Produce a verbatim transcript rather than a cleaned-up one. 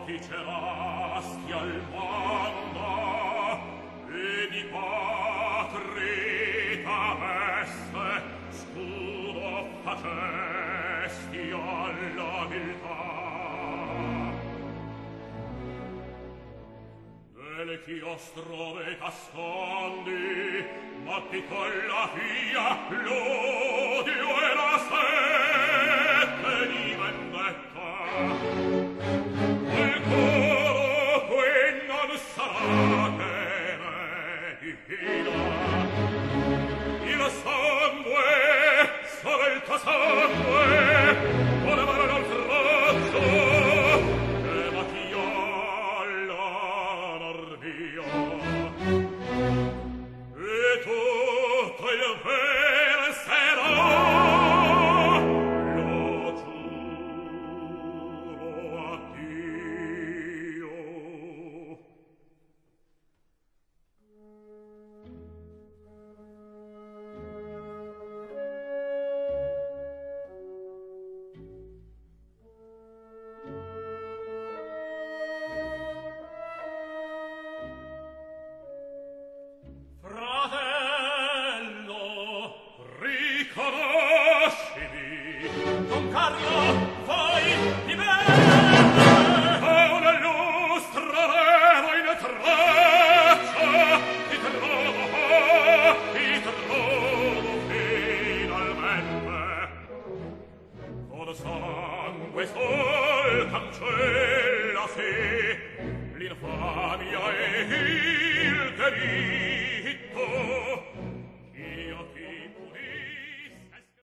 officerasti al mondo e di patrita veste scudo facesti alla viltà. Del chiostro ve t'ascondi, batti con la via l'odio e la sete di vendetta. Il coro qui non sarà che medicina. Il sangue sarà il tuo sangue, vuole mare dal braccio che macchia l'anarchia. E tutto il verserà, lo giuro a Dio. Fratello, riconoscimi, Don Carlo, vai di me! A una illustra leva in traccia, ti trovo, ti trovo finalmente. Con sangue sol cancella sì l'infamia e il delitto.